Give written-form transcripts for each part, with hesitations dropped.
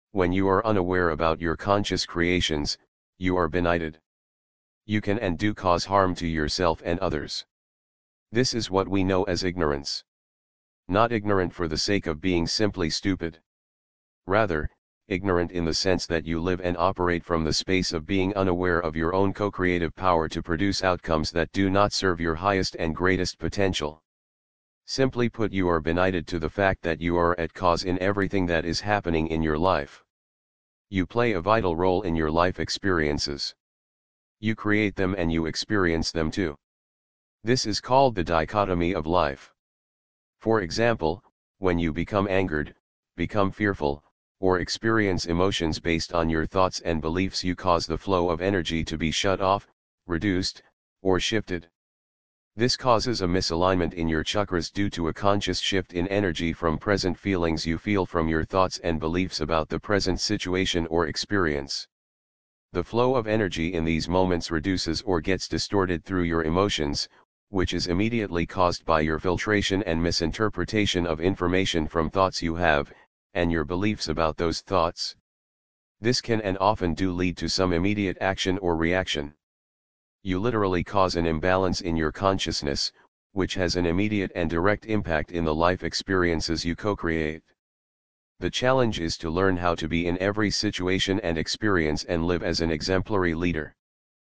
When you are unaware about your conscious creations, you are benighted. You can and do cause harm to yourself and others. This is what we know as ignorance. Not ignorant for the sake of being simply stupid. Rather, ignorant in the sense that you live and operate from the space of being unaware of your own co-creative power to produce outcomes that do not serve your highest and greatest potential. Simply put, you are benighted to the fact that you are at cause in everything that is happening in your life. You play a vital role in your life experiences. You create them and you experience them too. This is called the dichotomy of life. For example, when you become angered, become fearful, or experience emotions based on your thoughts and beliefs, you cause the flow of energy to be shut off, reduced, or shifted. This causes a misalignment in your chakras due to a conscious shift in energy from present feelings you feel from your thoughts and beliefs about the present situation or experience. The flow of energy in these moments reduces or gets distorted through your emotions, which is immediately caused by your filtration and misinterpretation of information from thoughts you have, and your beliefs about those thoughts. This can and often do lead to some immediate action or reaction. You literally cause an imbalance in your consciousness, which has an immediate and direct impact in the life experiences you co-create. The challenge is to learn how to be in every situation and experience and live as an exemplary leader.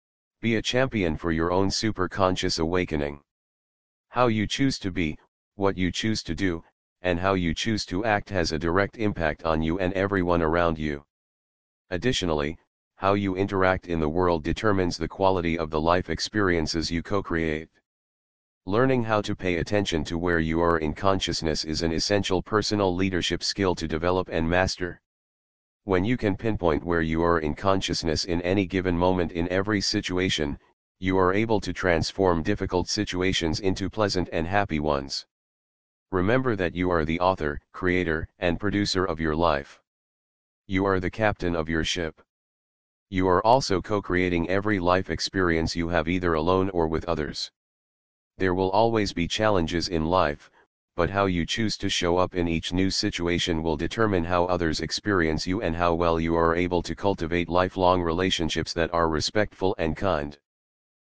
Be a champion for your own superconscious awakening. How you choose to be, what you choose to do, and how you choose to act has a direct impact on you and everyone around you. Additionally, how you interact in the world determines the quality of the life experiences you co-create. Learning how to pay attention to where you are in consciousness is an essential personal leadership skill to develop and master. When you can pinpoint where you are in consciousness in any given moment in every situation, you are able to transform difficult situations into pleasant and happy ones. Remember that you are the author, creator, and producer of your life. You are the captain of your ship. You are also co-creating every life experience you have, either alone or with others. There will always be challenges in life, but how you choose to show up in each new situation will determine how others experience you and how well you are able to cultivate lifelong relationships that are respectful and kind.